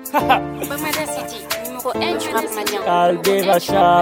Bamada City, numéro 1 du rap malien. Aldeva Sharp,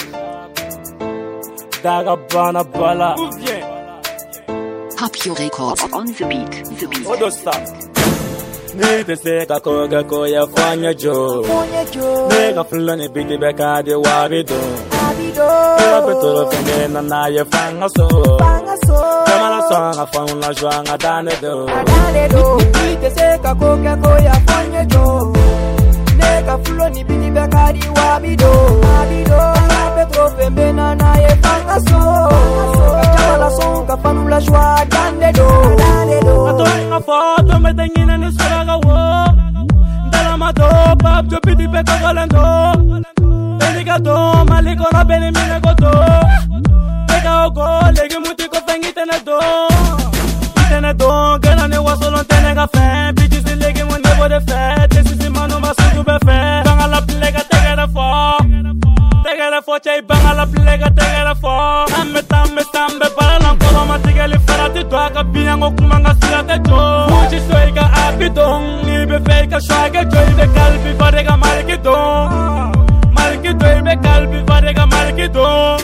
Dagabana Bala. Papio Records on the beat. Odosta. Nite seka koga koya fanya jo. Nega fulani biti beka de wabido. Eba petolo fengena na ye fanga so. Kamala song afanga joanga dane do. Nite seka koga koya fanya jo. Nega fulani biti beka de wabido. Eba petolo fengena na ye fanga so. Kamala song afanga joanga dane do. Atoinga foto me tengina ni suraga wo. Ndala madopa jo piti peka galendo. Bendiga do maliko na beni mine goto. Peka ogo legi muti ko fengi tene do. Tene do gana ne wasolo tene ga fe. Biti si legi mo nebo de fe. Tesi si manu masudu be fe. Banga la plega tegere fo. Tegere fo chei banga la plega tegere fo. Amme tambe para lankolo matigeli farati do aka binyango kumanga silate jo. Muji soiga abidong. Ibe feka shwage jo ibe kalbi varega malkidong. Malkidong ibe kalbi varega malkidong.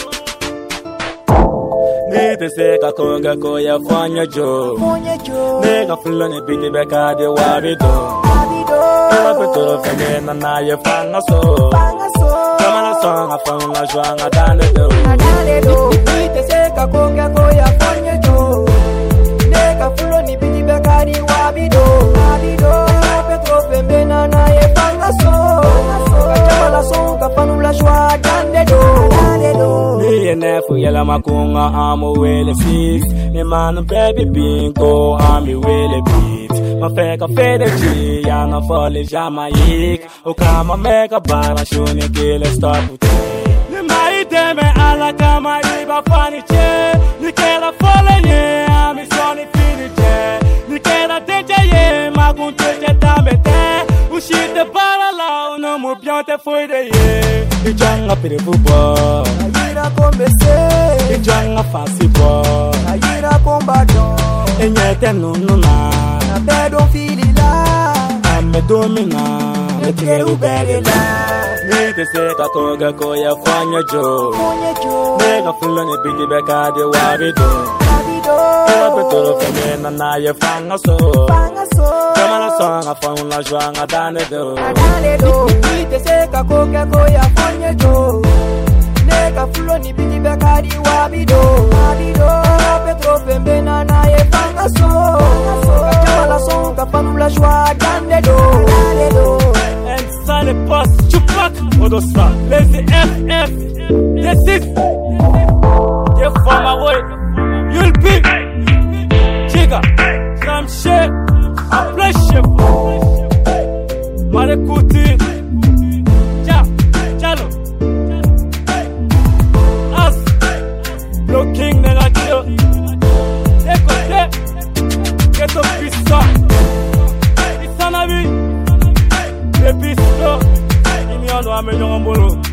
Nite seka konga koya fanya jo. Nega fulani biti beka de wabido. Eba petolo fengena na ye fanga so. Kamala song afanga joanga dane do. Nite seka konga koya fanya jo. Nega fulani biti beka de wabido. Eba petolo fengena na ye fanga so. Kamala song afanga joanga dane do. Nefu yela makunga amo wele fix. Ni manu baby bingo ami wele beat. Mafeka fede chi yana fole Jamaik. Ukama mega bara shuni kile stop ute. Ni maiteme ala kama iba fani che. Ni kera fole ye ami soni fini che. Ni kera teche ye magunte che tambete. Ushite para la uno mu piante foi de ye. Ijanga pire football. Ijanga fasi bo. Ayira combattant. Enyete nununa. Na bedon filila. Ame domina. Ekere uberela. Nite seka koga koya fanya jo. Nega fulani biti beka de wabido. Eba petolo fengena na ye fanga so. Kamala song afanga joanga dane do. Nite seka koga koya fanya jo. Nega fulani biti beka de wabido. Petro fembena na ye fanga so. Kamala song afanga joanga dane do. Inside the bus, Chupak, Odosa, Lazy FF, this is your farmer way. You'll be Chiga, some shit, a pleasure. Marekuti, Chalo, us, blocking the radio. Get up, pizza, it's an avi. Episto, il y en a un million en boulot.